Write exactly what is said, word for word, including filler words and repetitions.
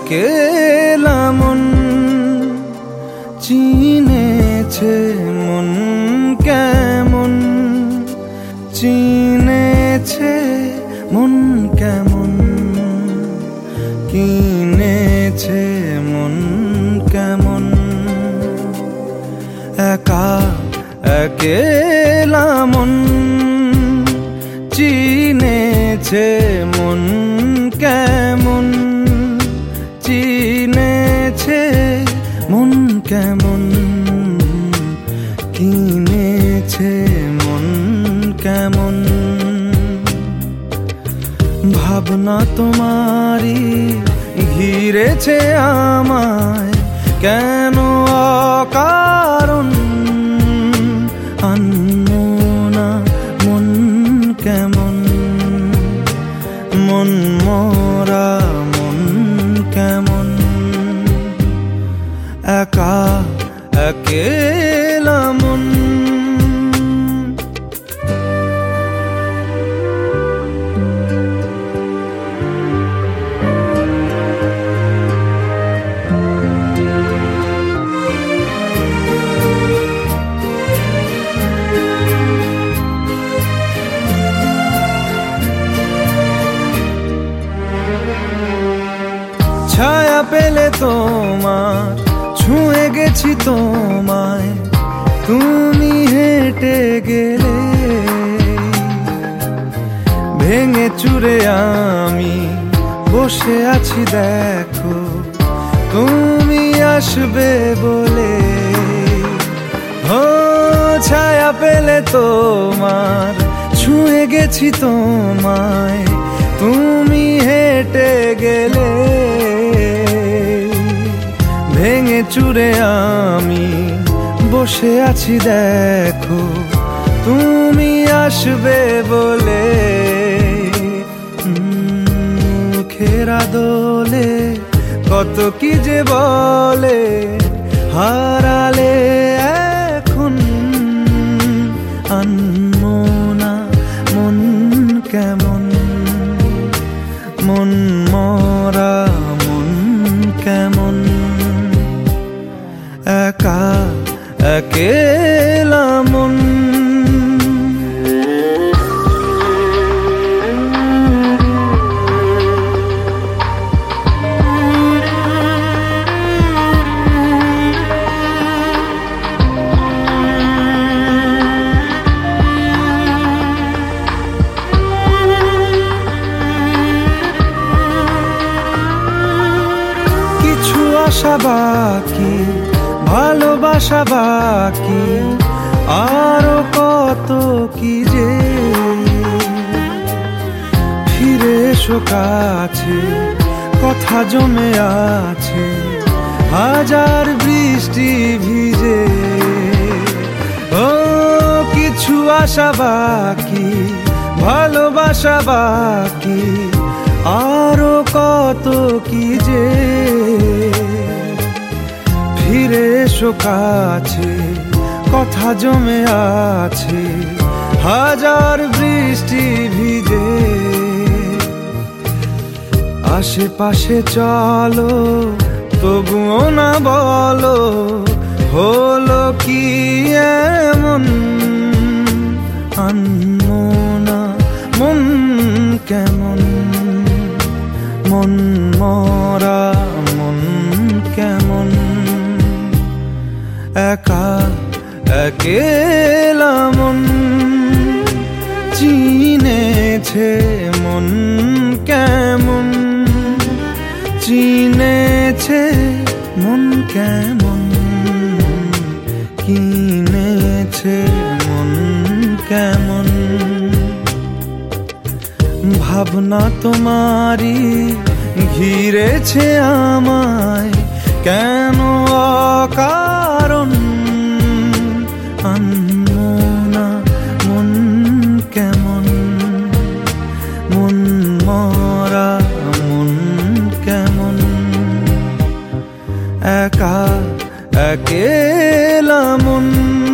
একেলা মন চিনেছে মন কেমন, চিনেছে মন কেমন, কিনেছে মন কেমন। একা একেলা মন চিনেছে মন কেমন, চিনেছে মন কেমন, কিনেছে মন কেমন। ভাবনা তোমারই ঘিরেছে আমায় কেন অকারণ, আনমনা মন কেমন, মন মরা মন কেমন। একা একেলা মন। ছায়া পেলে তোমার ছুঁয়ে গেছি তোমায়, তুমি হেঁটে গেলে ভেঙে চুরে আমি বসে আছি দেখো, তুমি আসবে বলে। ও ছায়া পেলে তোমার ছুঁয়ে গেছি তোমায়, তুমি হেঁটে গেলে ভেঙে চুরে আমি বসে আছি দেখো, তুমি আসবে বলে। মুখের আদলে কত কি যে বলে, হারালে এখন আনমনা মন কেমন, মন মরা মন কেমন। একা একেলা মন। কিছু আশা বাকি, ভালোবাসা বাকি, আরো কত কি যে। ফিরে এসো কাছে, কথা জমে আছে হাজার বৃষ্টি ভিজে। ও কিছু আশা বাকি, ভালোবাসা বাকি, আরো কত কি যে। ফিরে এসো কাছে, কথা জমে আছে হাজার বৃষ্টি ভিজে। আশেপাশে চলো তবুও না বলো, হলো কি এমন আনমনা মন কেমন, মন মরা মন কেমন। একা একেলা মন চিনেছে মন কেমন, চিনেছে মন কেমন, কিনেছে মন কেমন। ভাবনা তোমারই ঘিরেছে আমায় কেন অকারণ, আনমনা মন কেমন, মন মরা মন কেমন। একা একেলা মন।